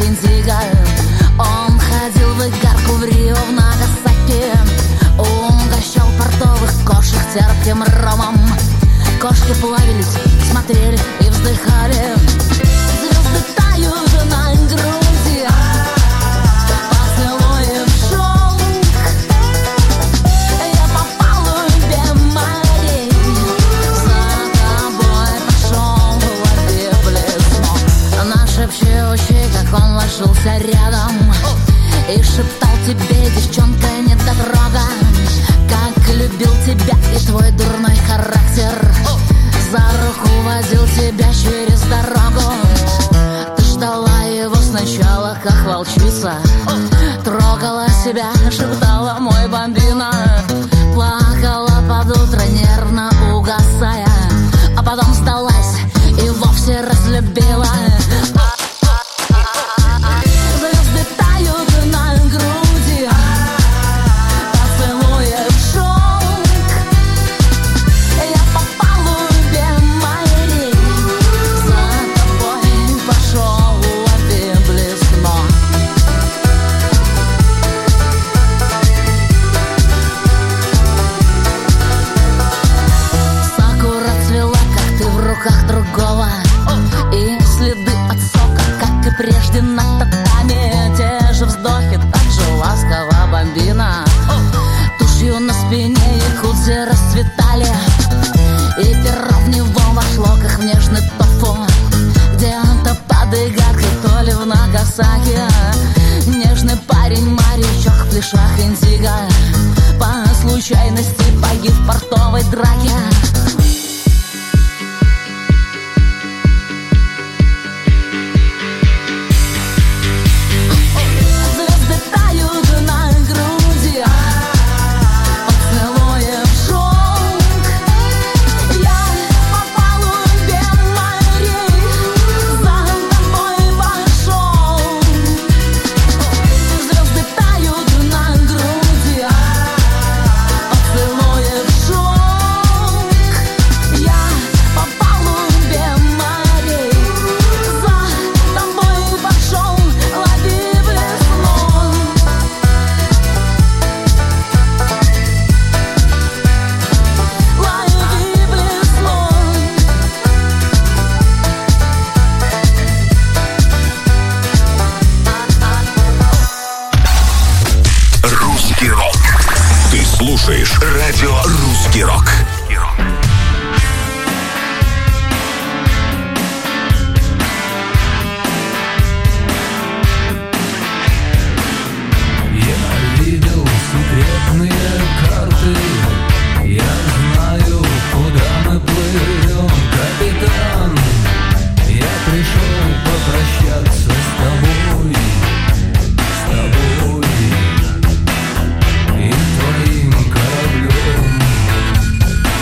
Индиго. Он ходил в игарку в Рио, в Нагасаки. Угощал портовых кошек терпким ромом. Кошки плавились, смотрели и вздыхали. Звезды тают на груди, поцелуи в шелк. Я по палубе морей, за тобой пошел, лови блесну. Нашепчущий, как он ложился рядом, и шептал тебе, девчонка, недотрога, как любил тебя и твой дурной характер. За руку водил тебя через дорогу. Ты ждала его сначала, как волчица. Трогала себя, шептала мой бомбина. Плакала под утро, нервно угасая, а потом сдалась и вовсе разлюбила. Звезды тают на груди, поцелуи в шелк. Я по палубе морей, за тобой пошел, лови блесну. Сакура цвела, как ты в руках другого, и следы от сока, как и прежде на татами. Те же вздохи, так же ласково бомбина. Тушью на спине якудзы расцветали, и перо в него вошло, как в нежный тофу. Где-то под игаркой, то ли в Нагасаки, нежный парень, морячок в плешах Индиго по случайности погиб в портовой драке. Слушаешь радио «Русский рок». Я видел секретные карты, я знаю, куда мы плывем, капитан. Я пришел попрощаться с тобой, и твоим кораблем.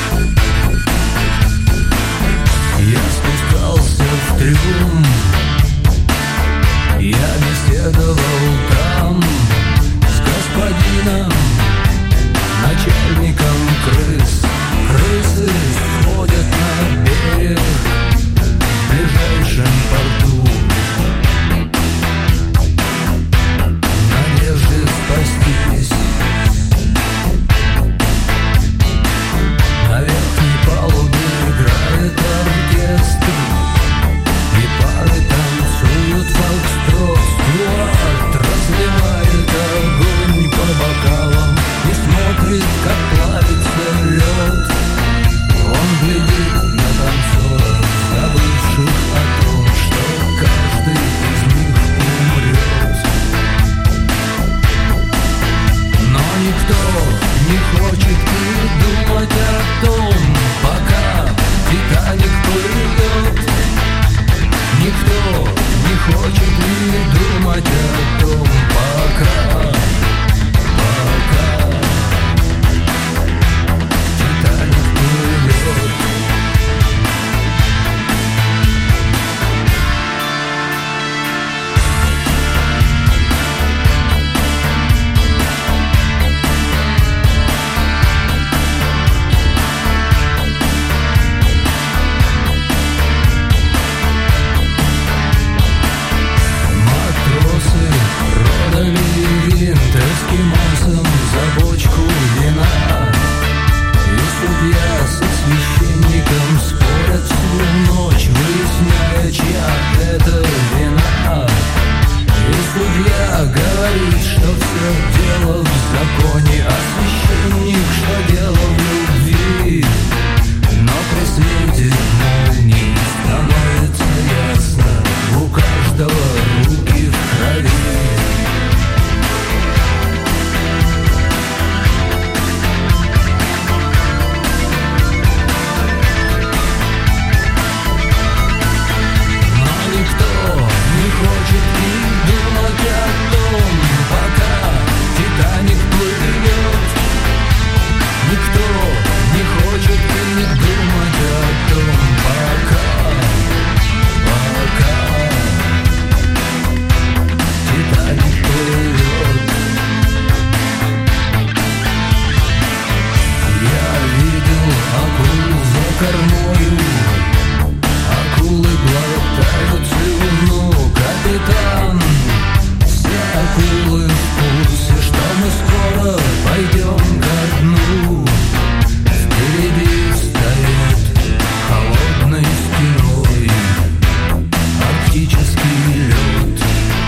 акулы в курсе, что мы скоро пойдем ко дну. Впереди встает холодной стеной арктический лед.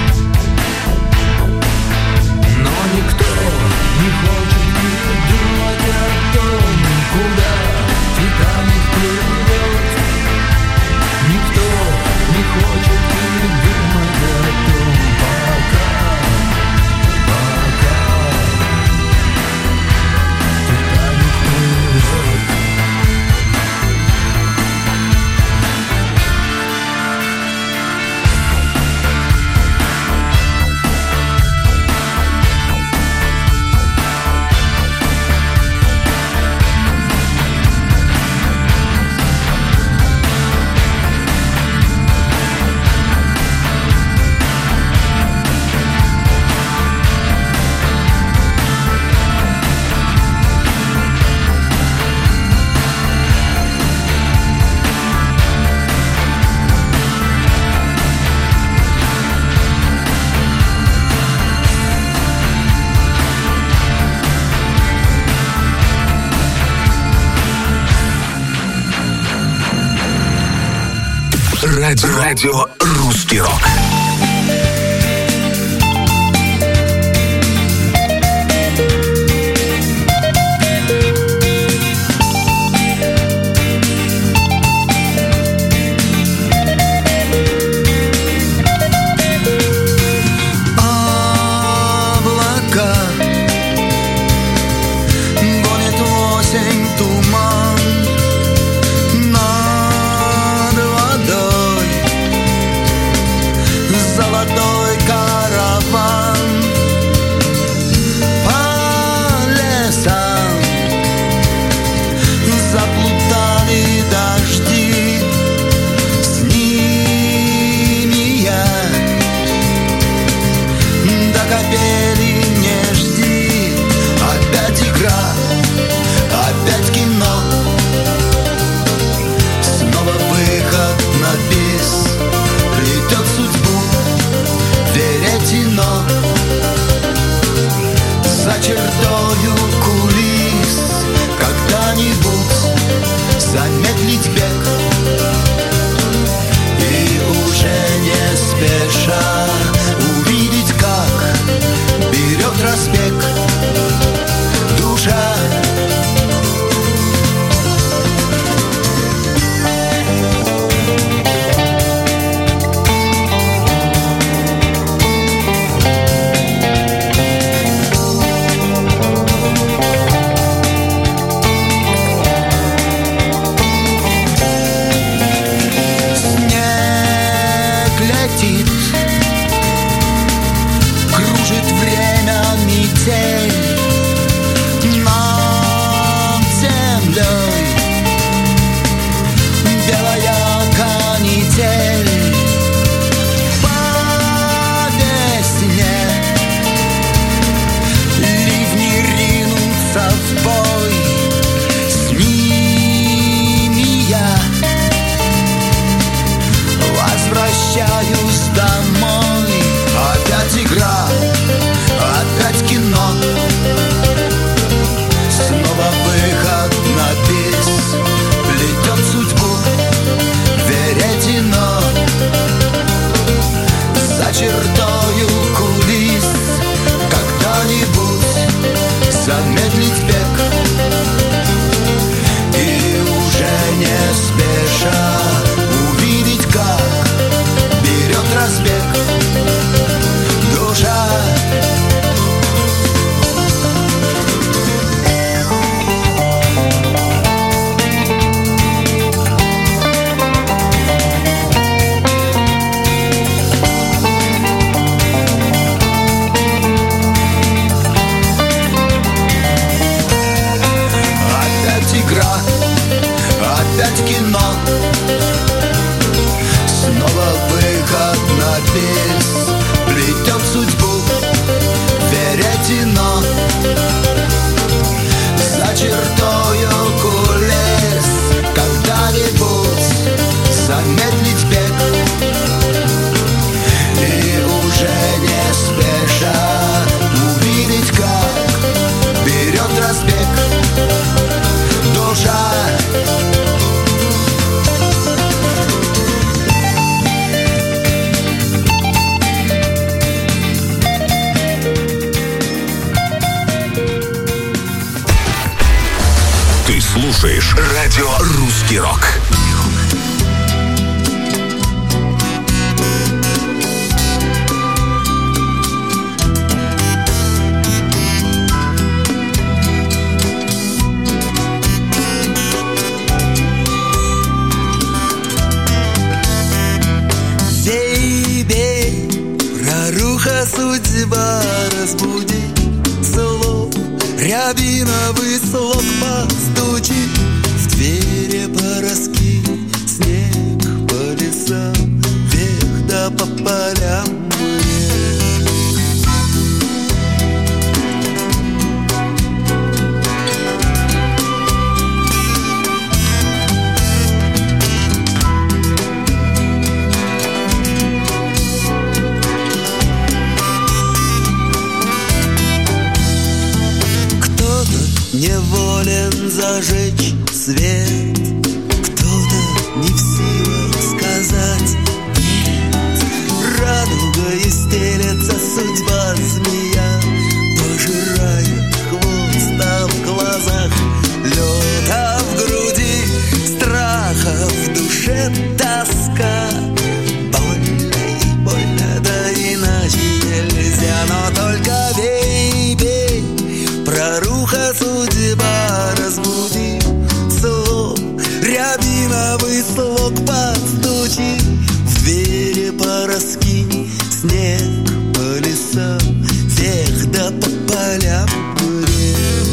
Но никто не хочет думать о том, куда Титаник плывет. Никто не хочет думать о том, пока Титаник плывет. Радио «Русский рок». Облака гонит в осень туман над водой. слушаешь радио «Русский рок». Проруха судьба разбуди, слов рябиновый слог постучи, в двери пороски, снег по лесам, вверх да по полям рек. Неволен зажечь свет, кто-то не в силах сказать нет. Радугой стелется судьба змея, пожирает хвост, а в глазах лед, а в груди страха, в душе тоска. Больно и больно, да иначе нельзя, но только бей, бей, проруха судьба разбуди, слог рябиновый слог подстучи, в двери пороски, снег по лесам, вверх да по полям рек.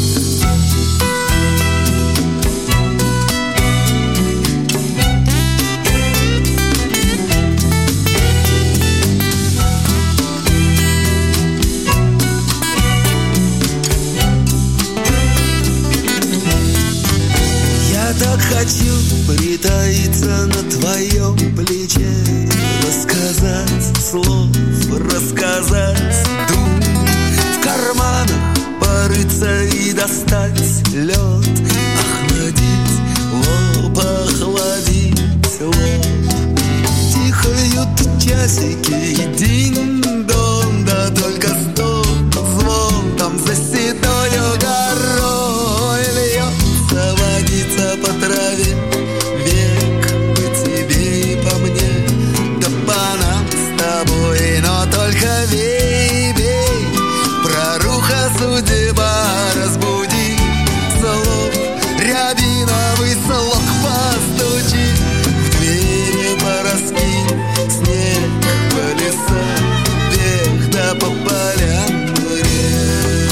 Так хочу притаиться на твоем плече, рассказать слов, рассказать дум, в карманах порыться и достать лед, охладить лоб, охладить лоб. Тихают часики и динь-дон, да только стук, звон там за седою горой льется водица по траве, век по тебе и по мне, да по нам с тобой, но только бей, бей, проруха судьба разбуди, слов рябиновый слог постучи, в двери пороски, снег по лесам, вверх да по полям рек.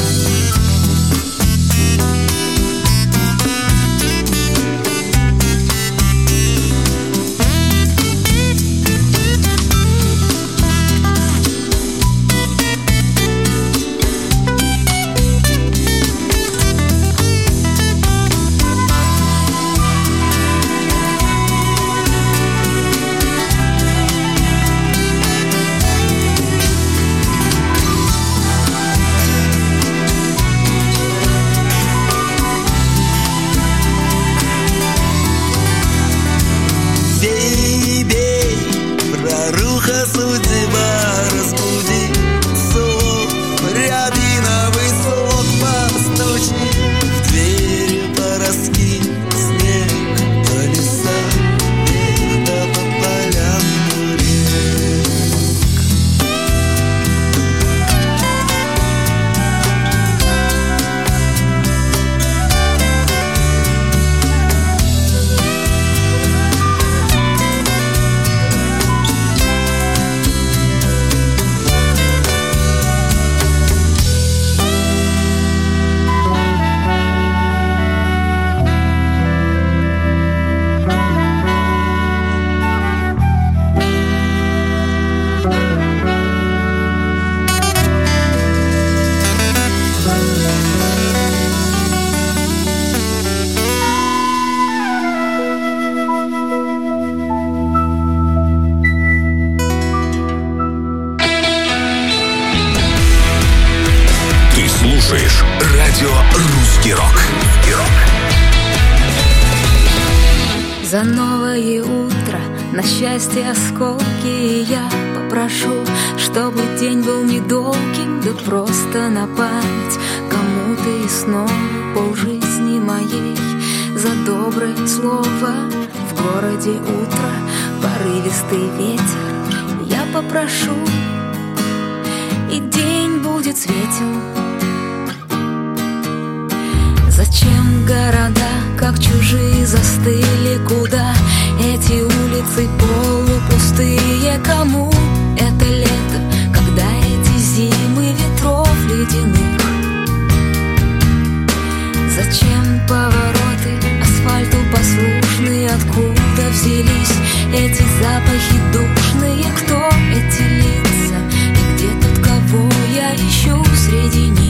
Бей, бей, проруха судьба разбуди, слов рябиновый слог постучи, в двери пороски, снег по лесам, вверх да по полям рек. Слушаешь радио «Русский рок». За новое утро, на счастье осколки я попрошу, чтобы день был недолгим, да просто на память кому-то и снова полжизни моей за доброе слово. В городе утро, порывистый ветер. Я попрошу, и день будет светел. Зачем города, как чужие, застыли? Куда эти улицы полупустые? Кому это лето, когда эти зимы ветров ледяных? Зачем повороты, асфальту послушные? Откуда взялись эти запахи душные? Кто эти лица и где тот, кого я ищу среди них?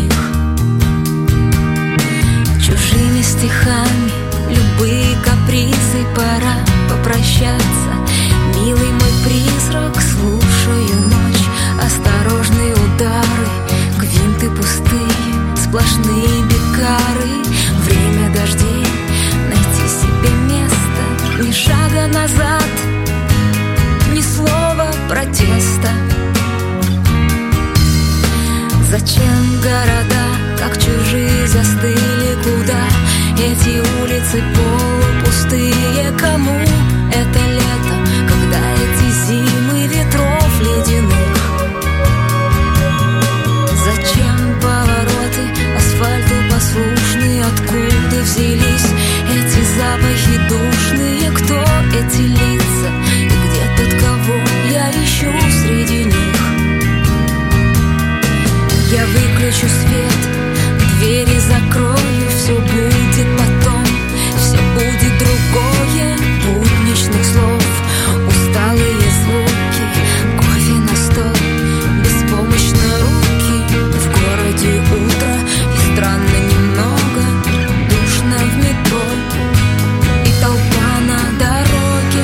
Чужими стихами, любые капризы, пора попрощаться. Милый мой призрак, слушаю ночь, осторожные удары, квинты пустые, сплошные бекары. Время дождей, найти себе место, ни шага назад, ни слова протеста. Зачем города, как чужие, застыли? Куда эти улицы полупустые? Кому это лето, когда эти зимы ветров ледяных? Зачем повороты, асфальту послушные? Откуда взялись эти запахи душные? Кто эти лица и где тот, кого я ищу среди них? Я выключу свет, двери закрою, все будет потом, все будет другое. Будничных слов, усталые звуки, кофе на стол, беспомощно руки. В городе утро и странно немного, душно в метро и толпа на дороге.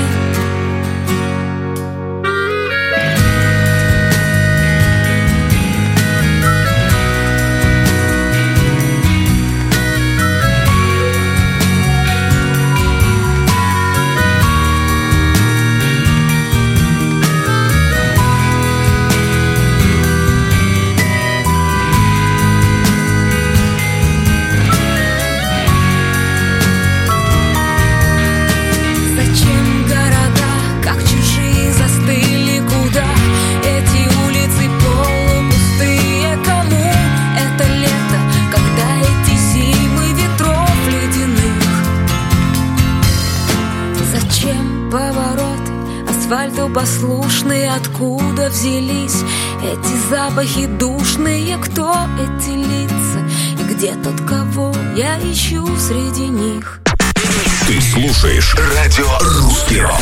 Послушные, откуда взялись эти запахи душные? Кто эти лица и где тот, кого я ищу среди них? Ты слушаешь радио «Русский рок».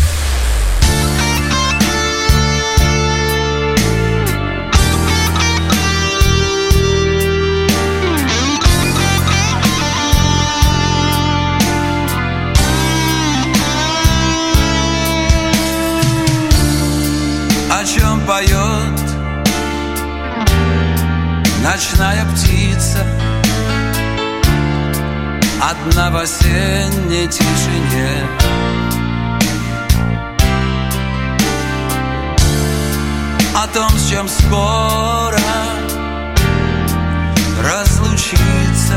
О чем поет ночная птица, одна в осенней тишине? О том, с чем скоро разлучиться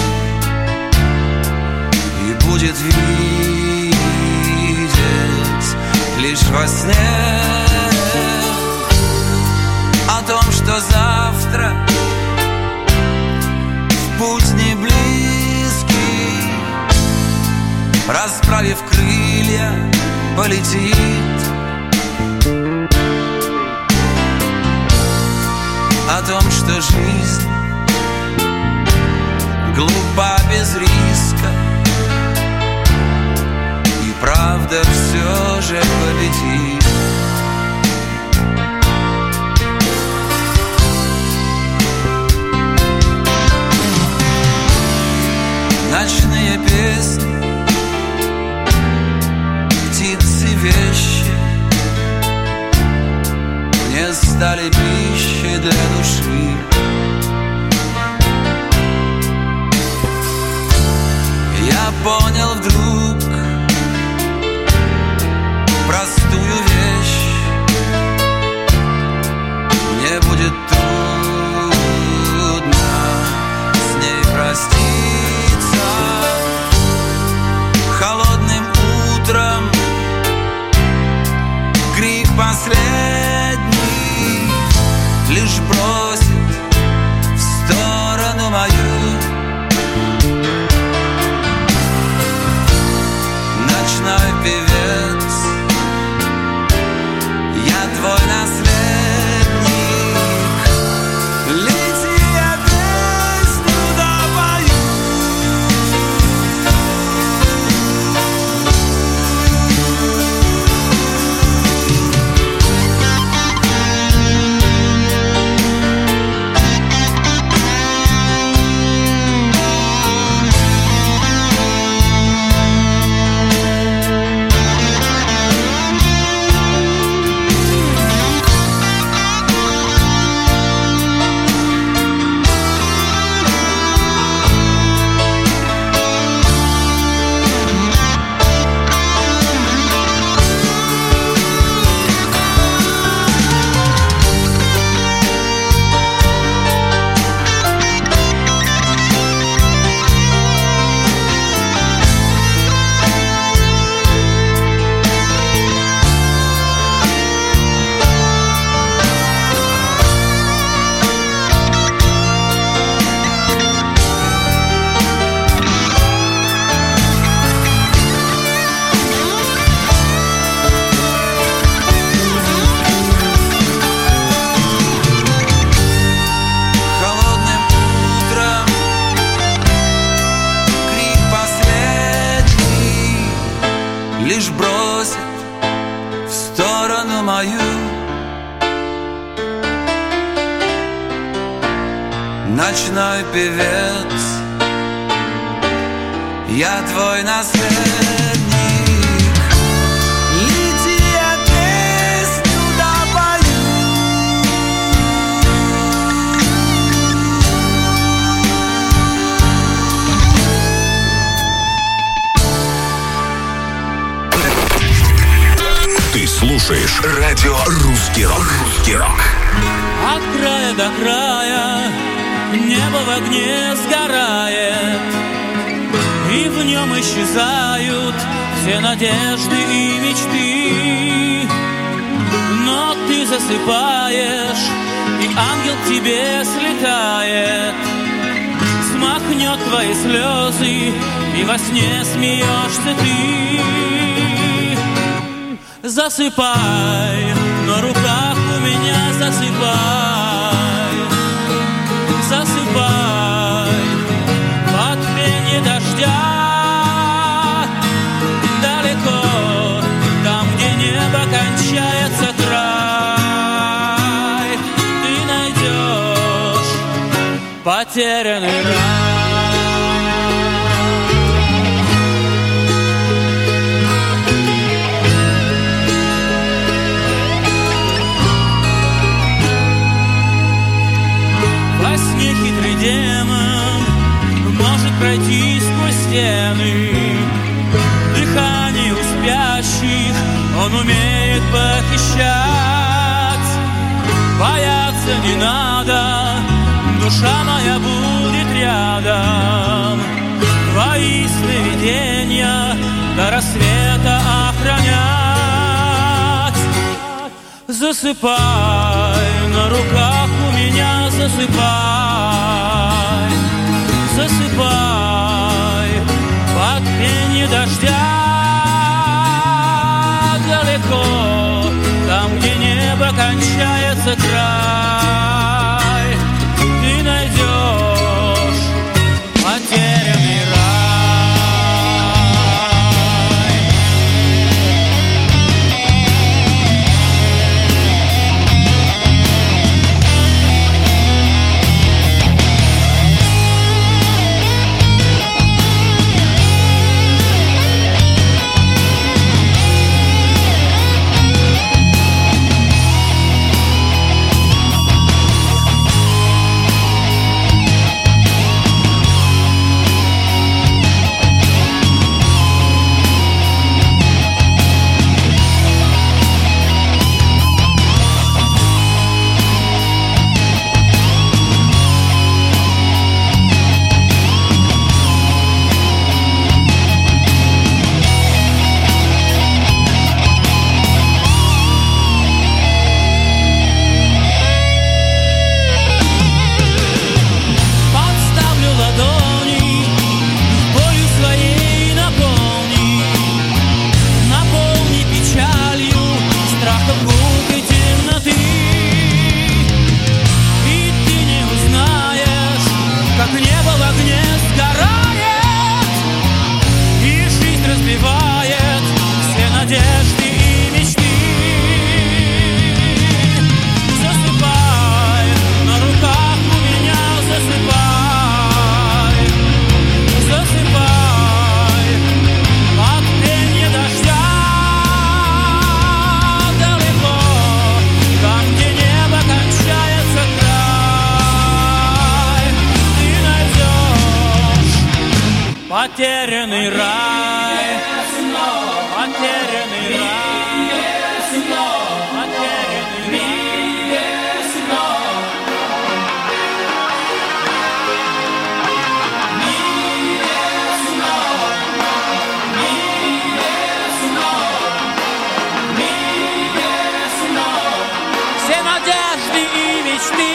и будет видеть лишь во сне. О том, что завтра в путь не близкий, расправив крылья, полетит. О том, что жизнь глупа без риска, и правда все же победит. Ночные песни, птицы, вещи мне стали пищей для души. Я понял вдруг простую вещь: мне будет трудно с ней проститься. лишь бросит в сторону мою. Ночной певец, я твой наследник. Лети, я песню допою. Лишь бросит в сторону мою. Ночной певец, я твой наследник. Лети, я песню допою. Ты слушаешь радио «Русский рок». «Русский рок». От края до края небо в огне сгорает, и в нем исчезают все надежды и мечты. Но ты засыпаешь, и ангел к тебе слетает, смахнет твои слезы, и во сне смеешься ты. Засыпай, на руках у меня засыпай. Засыпай под пение дождя. Далеко, там, где небо кончается край, ты найдешь потерянный рай. Хитрый демон может пройти сквозь стены. Дыхание у спящих он умеет похищать. Бояться не надо, душа моя будет рядом. Твои сновидения до рассвета охранять. Засыпай, на руках у меня засыпай. Засыпай под пение дождя. Далеко, там, где небо кончается край, ты найдешь потерянный рай. Потерянный рай, потерянный рай, потерянный рай. Все надежды и мечты.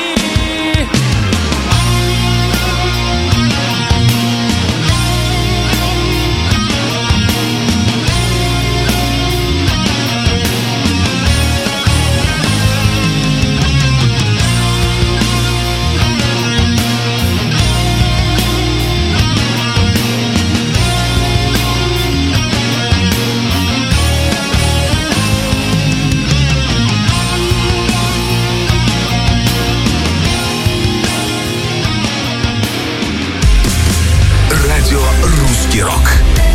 Русский рок.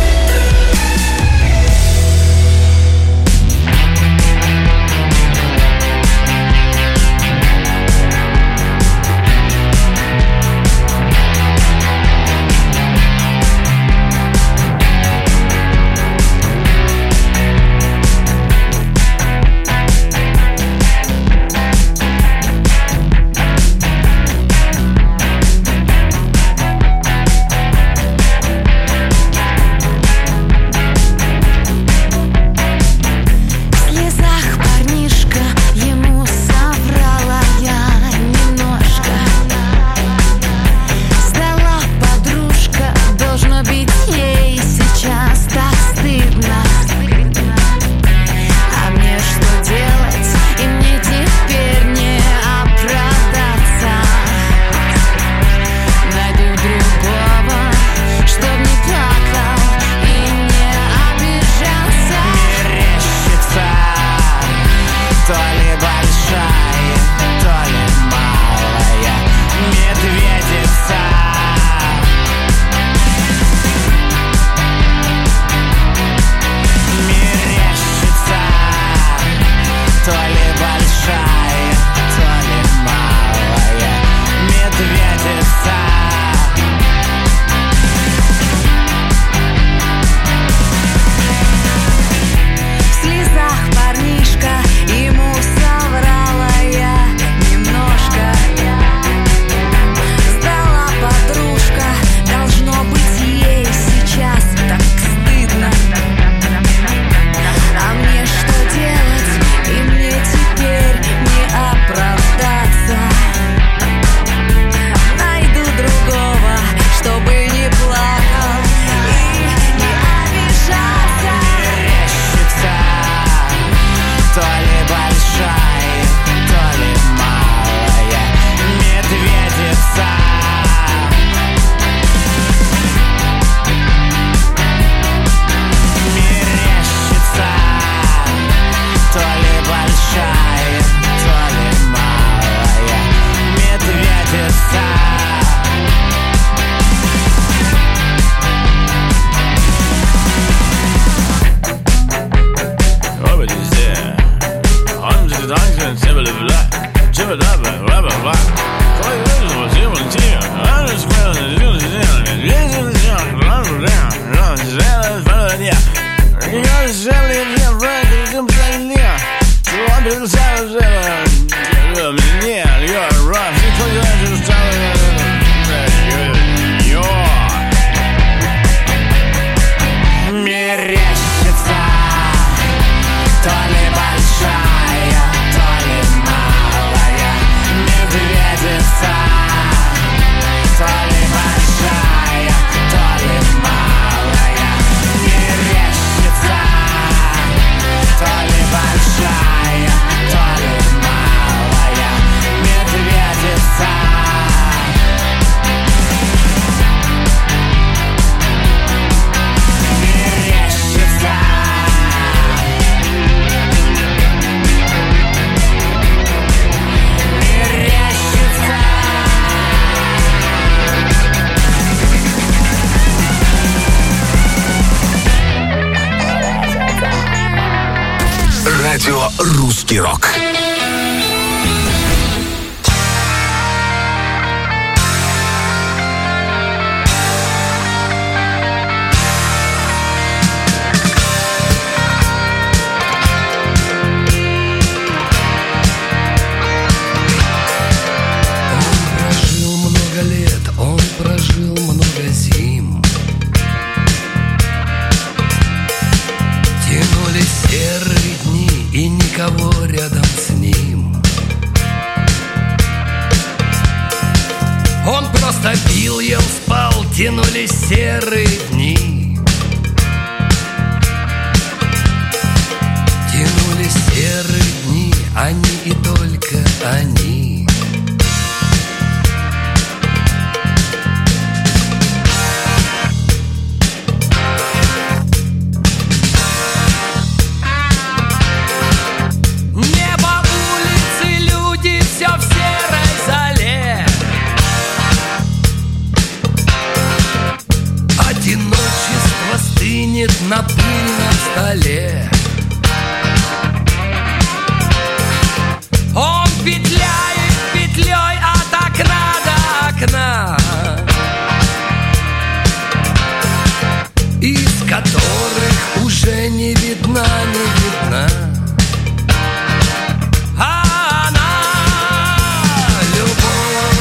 Радио «Русский рок». Он просто пил, ел, спал, тянулись серые дни. Тянулись серые дни, они и только они. Небо, улицы, люди, все в серой зале. Одиночество стынет на пыльном столе. Он петляет петлей от окна до окна, из которых уже не видна, не видна. А она любовь,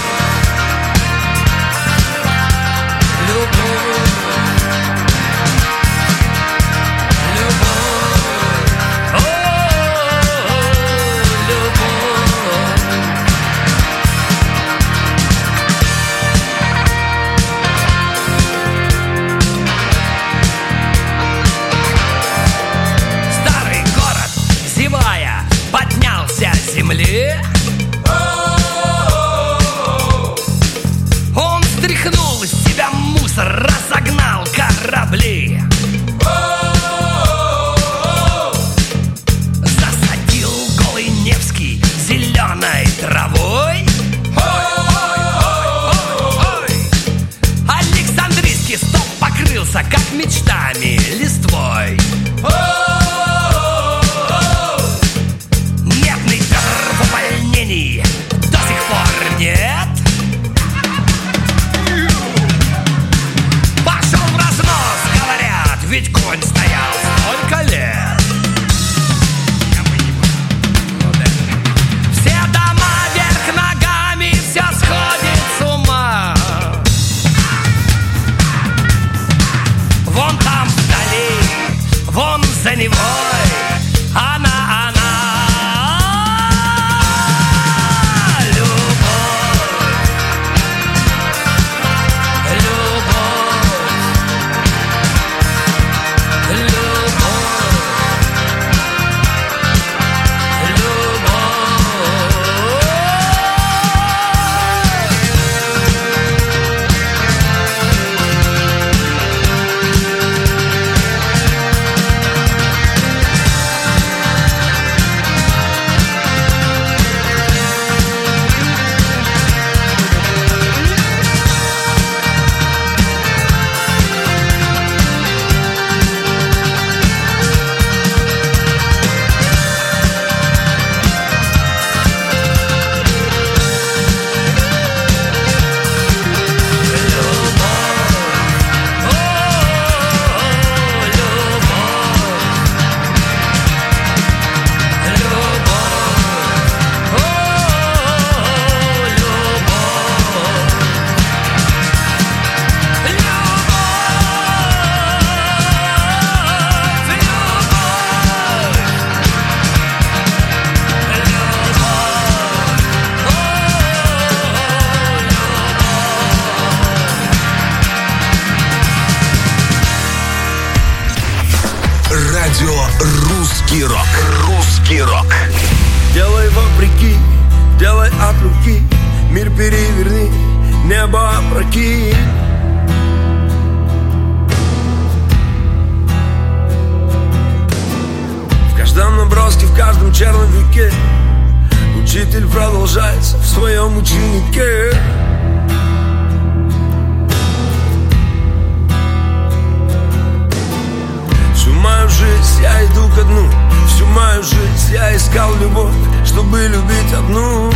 любовь, любовь, о, любовь. Старый город, зевая, поднялся с земли. Он стряхнул с себя мусор, разогнал корабли. Засадил голый Невский зеленой травой. Александрийский стоп покрылся, как мечтами, листвой. Нервный пёр в увольнении до сих пор нет. Пошел в разнос, говорят, ведь конь стоял столько лет. Все дома вверх ногами, все сходит с ума. Вон там вдали, вон за Невой, она. Радио «Русский рок». «Русский рок». Делай вопреки, делай от руки, мир переверни, небо опрокинь. В каждом наброске, в каждом черновике учитель продолжается в своем ученике. Всю мою жизнь я иду ко дну, всю мою жизнь я искал любовь, чтобы любить одну.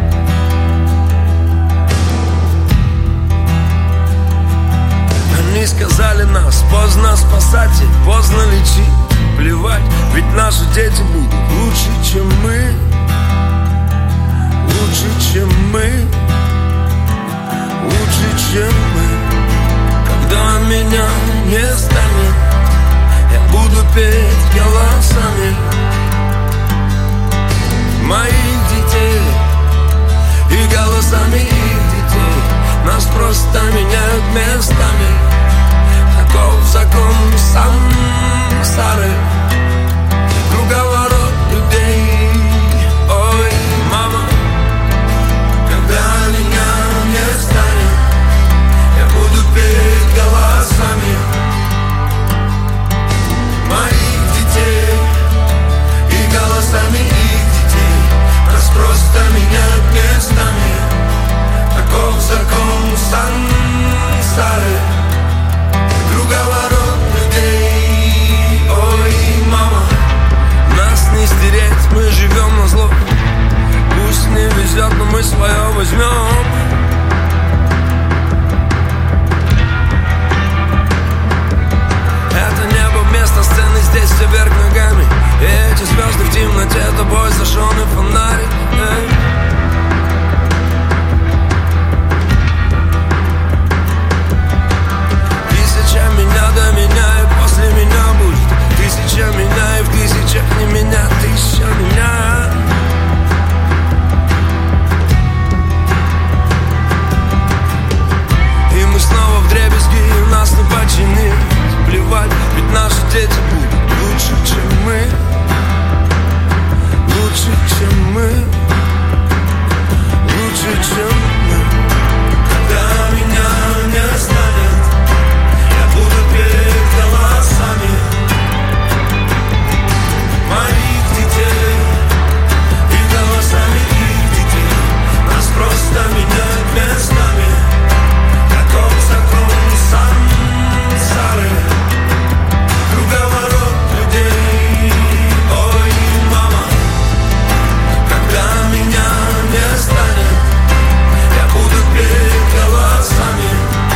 Они сказали нас, поздно спасать и поздно лечить. Плевать, ведь наши дети будут лучше, чем мы. Лучше, чем мы. Лучше, чем мы. Когда меня не станет, я буду петь голосами моих детей и голосами их детей. Это небо вместо сцены, здесь все вверх ногами. И эти звезды в темноте, тобой зажженный фонарик. Тысяча меня до меня и после меня будет. Тысяча меня и в тысячах не меня. Тысяча меня. И мы снова вдребезги, и нас не починит. Плевать, ведь наши дети будут лучше, чем мы. Лучше, чем мы. Лучше, чем мы. Когда меня не станет, я буду петь голосами моих детей и голосами их детей. Нас просто меняют местами, каков закон сансары. Круговорот людей. Ой, мама, когда меня не станет, я буду петь голосами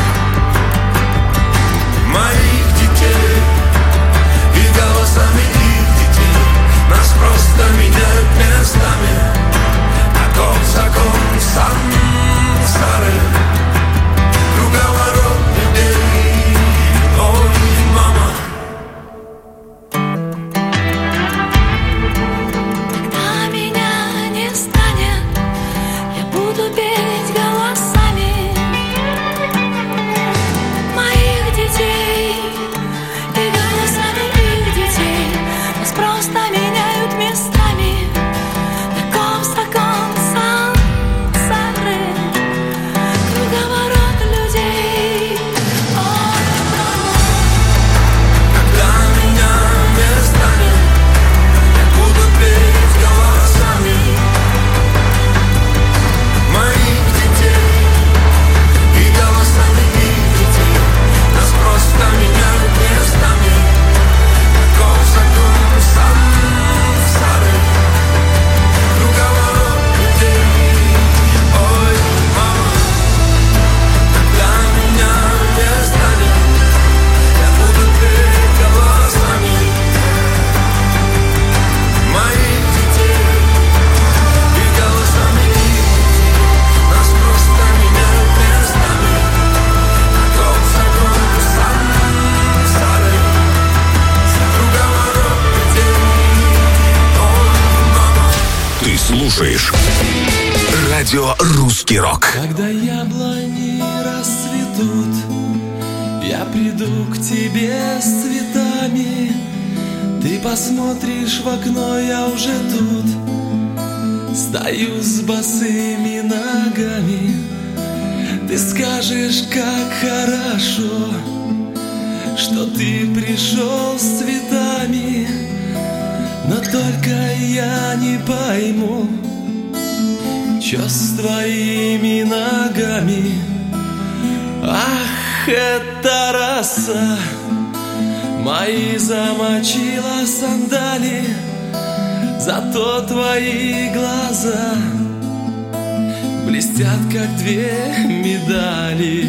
моих детей и голосами их детей. Нас просто меняют местами, таков закон сансары. Круговорот людей. Ой, мама. Когда меня не станет, я буду петь голосами моих детей и голосами их детей. Нас просто меняют местами, таков закон сансары. Круговорот людей. Ой, мама. Когда меня не станет, я буду петь голосами моих детей и голосами их детей. Нас просто меняют местами, таков закон сансары. Круговорот людей. Ой, мама. Когда меня не станет, я буду петь голосами моих детей и голосами их детей. Нас просто меняют местами, таков закон сансары. Круговорот людей. Ой, мама. Ты слушаешь радио «Русский рок». Когда яблони расцветут, я приду к тебе с цветами. Ты посмотришь в окно, я уже тут. Стою с босыми ногами. Ты скажешь, как хорошо, что ты пришел с цветами. Но только я не пойму, чё с твоими ногами. Ах, эта роса мои замочила сандали, зато твои глаза блестят, как две медали.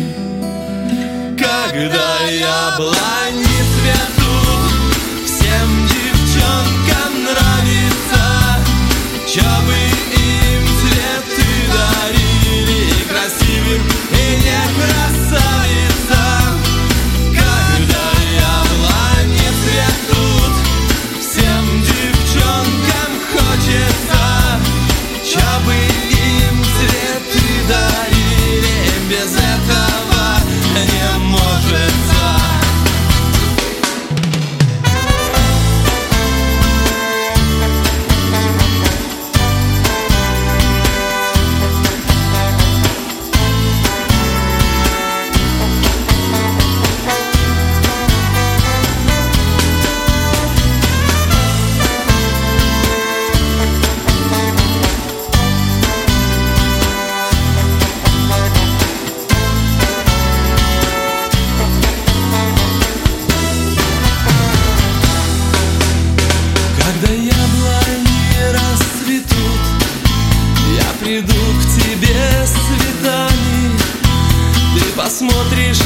Когда яблони цветут, всем девчонкам нравится, чё бы им цветы дарили красивым и не красавицам. Когда яблони цветут, всем девчонкам хочется, чё бы им цветы дарили, без этого не может.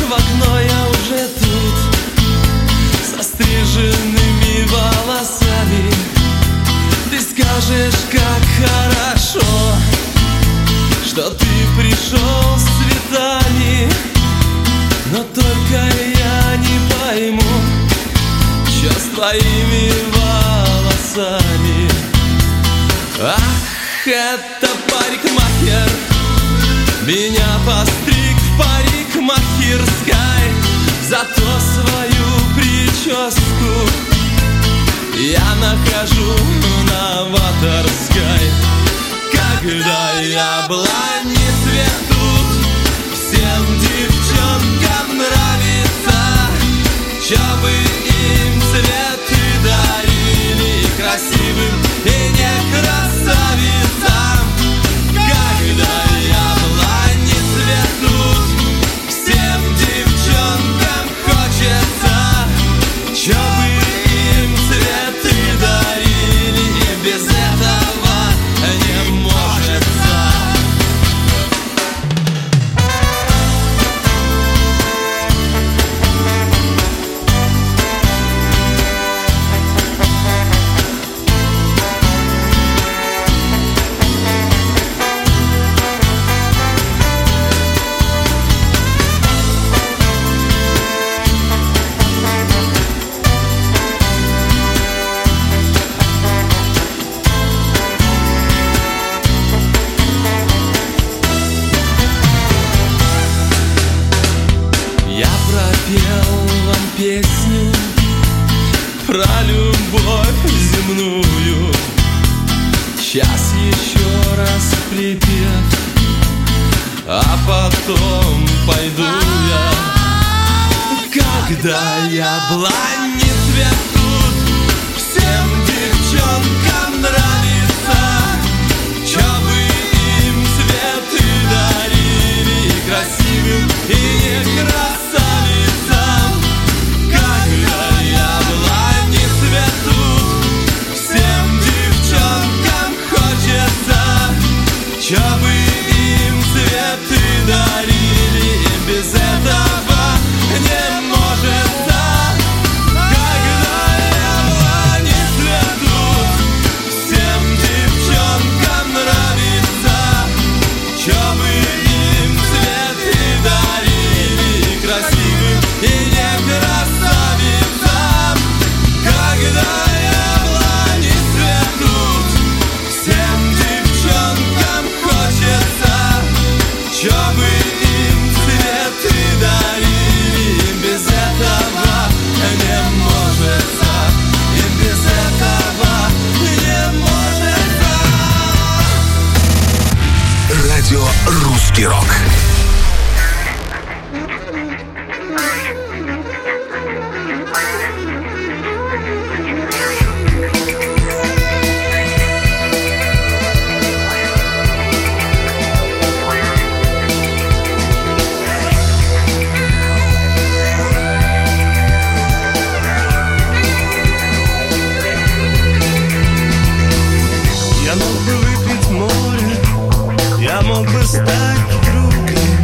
в окно, я уже тут, со стриженными волосами. Ты скажешь, как хорошо, что ты пришел с цветами. Но только я не пойму, что с твоими волосами. Ах, это парикмахер, меня постриг в парикмахерской. Зато свою прическу я нахожу новаторской. Когда я была не цветут, всем девчонкам нравится, чтобы им цветы дарили красивым и не красавицам. Когда я была не цветут, всем девчонкам хочется, чтобы им цветы дарили, и без этого не может. Песню про любовь земную. Сейчас еще раз припев, а потом пойду я. Когда я была не цветут, всем девчонкам нравится, чтобы им цветы дарили красивым и не красавицам. Когда я была не цветут, всем девчонкам хочется, чтобы им цветы дарили, и без этого не может. Когда я была не цветут, всем девчонкам нравится, чтобы им цветы дарили красивым и не красавицам. Когда я была не цветут, всем девчонкам хочется, чтобы им цветы дарили, без этого не может, и без этого не может. Радио «Русский рок». Я мог бы выпить море, я мог бы стать другим,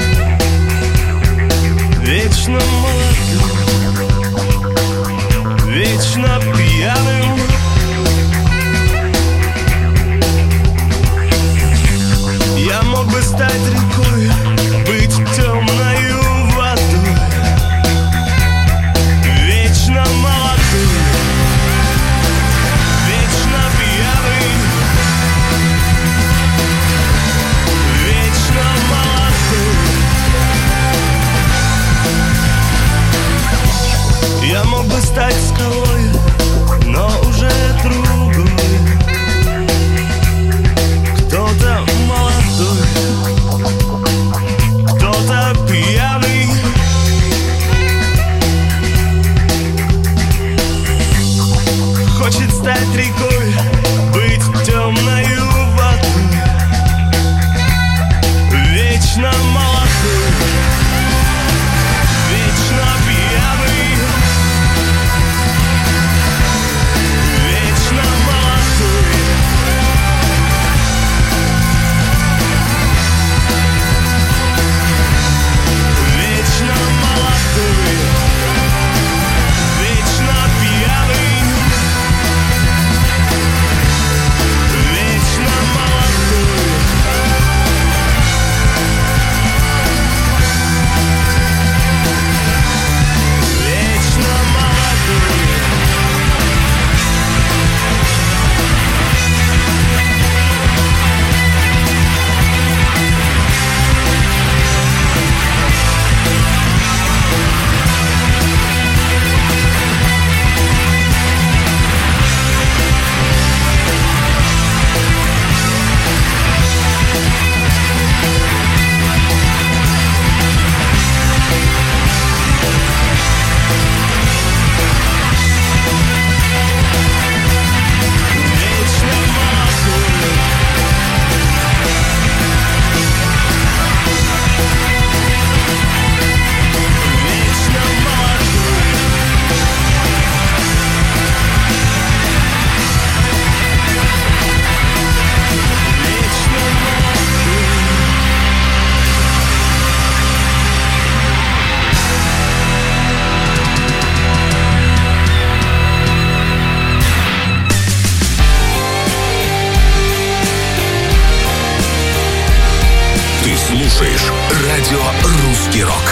вечно молодым, вечно пьяным. Я мог бы стать рекой, быть темною водой, вечно молодым, вечно пьяный, вечно молодым. Радио «Русский рок».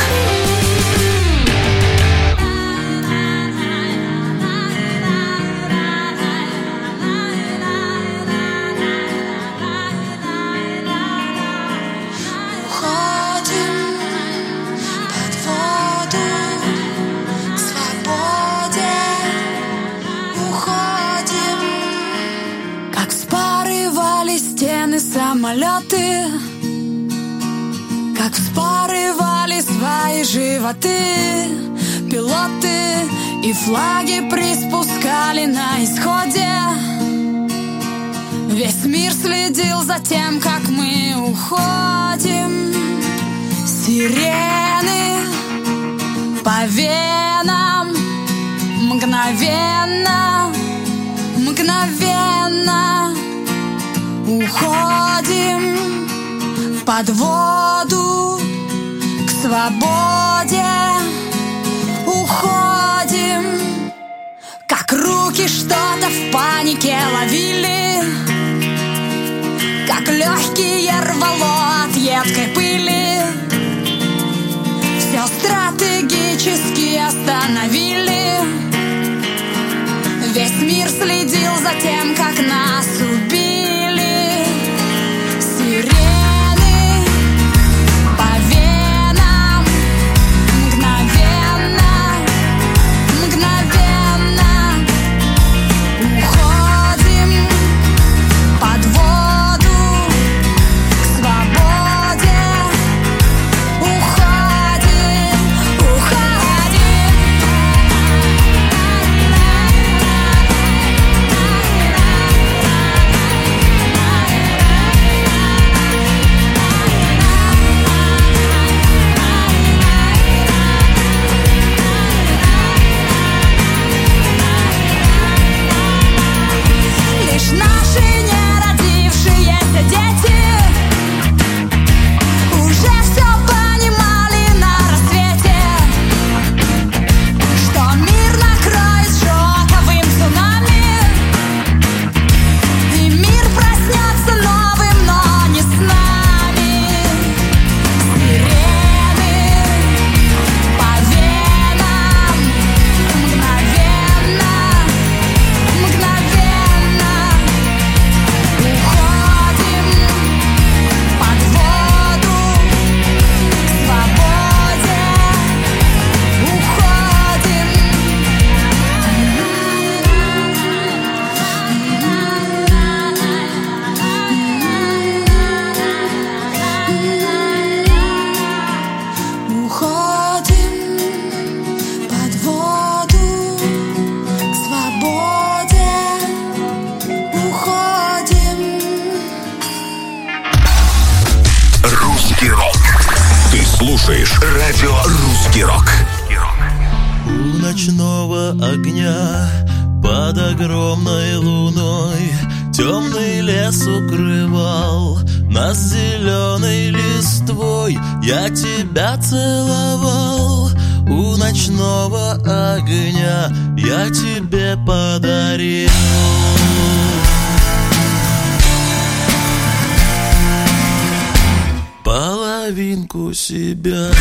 Самолеты, как вспарывали свои животы, пилоты и флаги приспускали на исходе. Весь мир следил за тем, как мы уходим. Сирены по венам, мгновенно, мгновенно уходим под воду к свободе. Уходим, как руки что-то в панике ловили, как легкие рвало от едкой пыли. Все стратегически остановили. Весь мир следил за тем, как нас убили. Сирены по венам, мгновенно, мгновенно уходим под воду к свободе. Уходим, уходим. Лишь наши неродившиеся дети уже все понимали на рассвете, что мир накроет шоковым цунами, и мир проснется новым, но не с нами. Сирены по венам, мгновенно, мгновенно уходим под воду к свободе. Уходим. Уходим под воду к свободе. Уходим. «Русский рок». Ты слушаешь Радио «Русский рок». У ночного огня под огромной луной темный лес укрывал нас зеленой листвой. Я тебя целовал у ночного огня, я тебе подарил половинку себя.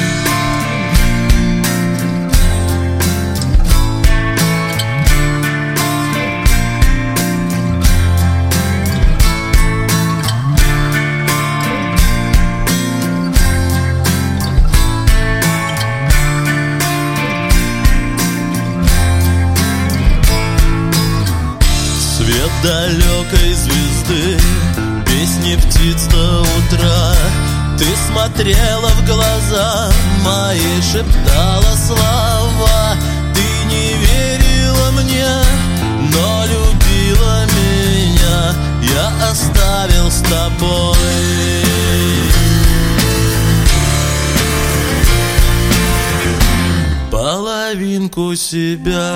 Свет далекой звезды, песни птиц до утра. Ты смотрела в глаза мои, шептала слова. Ты не верила мне, но любила меня. Я оставил с тобой половинку себя.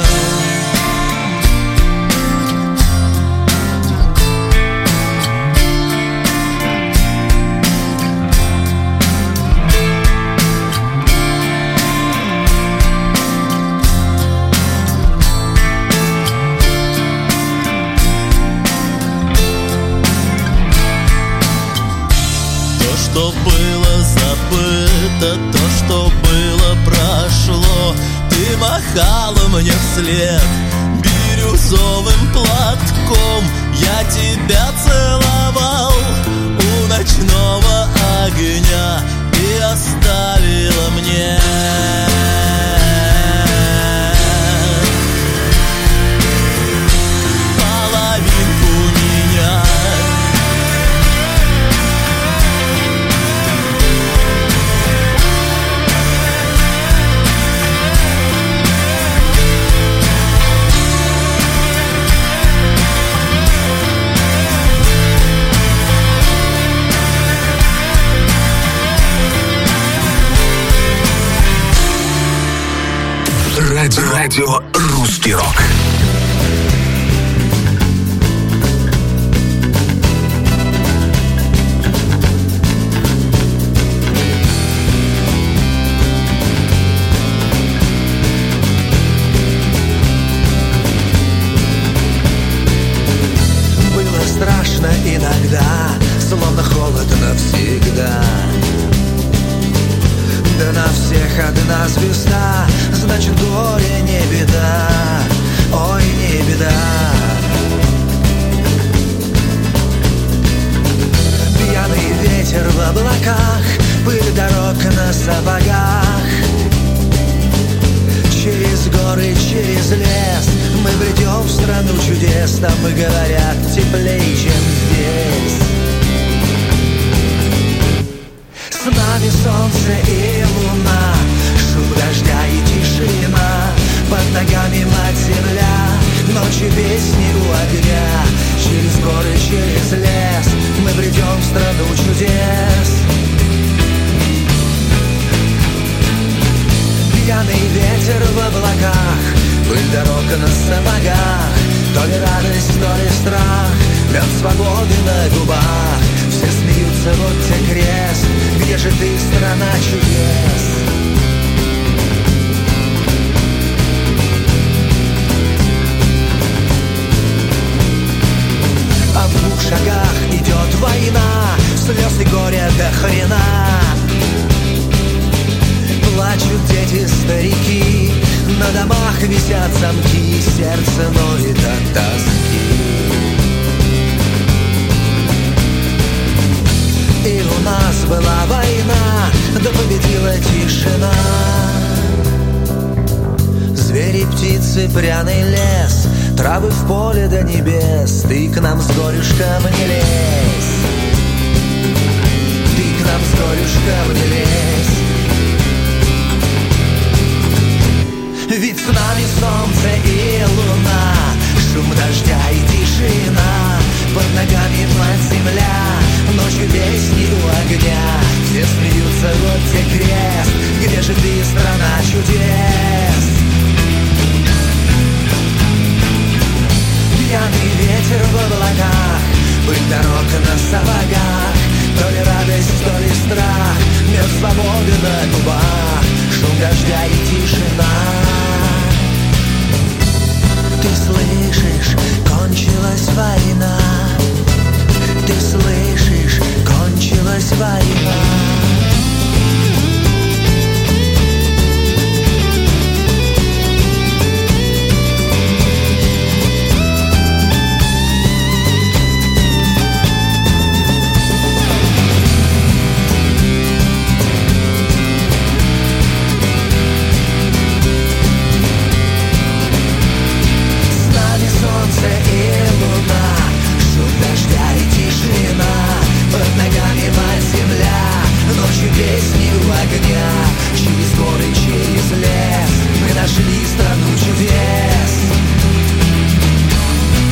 Что было, забыть. будто то, что было, прошло. Ты махала мне вслед бирюзовым платком. Я тебя целовал у ночного огня и оставила мне половинку меня. Радио «Русский рок». Было страшно иногда, словно холод навсегда. Да на всех одна звезда, значит горе не беда, ой, не беда. Пьяный ветер в облаках, пыль дорог на сапогах. Через горы, через лес мы бредем в страну чудес. Там, говорят, теплее, чем здесь. С нами солнце и луна, шум дождя и тишина. Под ногами мать земля, ночью песни у огня. Через горы, через лес мы бредем в страну чудес. Пьяный ветер в облаках, пыль дорог на сапогах. То ли радость, то ли страх, мед свободы на губах. Все смеются, вот тебе крест, где же ты, страна чудес? А в 2 шагах идет война, слез и горя до хрена. Плачут дети, старики, на домах висят замки. Сердце ноет от тоски. И у нас была война, да победила тишина. Звери, птицы, пряный лес, травы в поле до небес. Ты к нам с горюшком не лезь, ты к нам с горюшком не лезь. Ведь с нами солнце и луна, шум дождя и тишина. Под ногами мать земля, ночью песни у огня. Все смеются, вот тебе крест, где же ты, страна чудес? Пьяный ветер в облаках, пыль дорог на сапогах. То ли радость, то ли страх, мед свободы на губах. Шум дождя и тишина. Ты слышишь, кончилась война.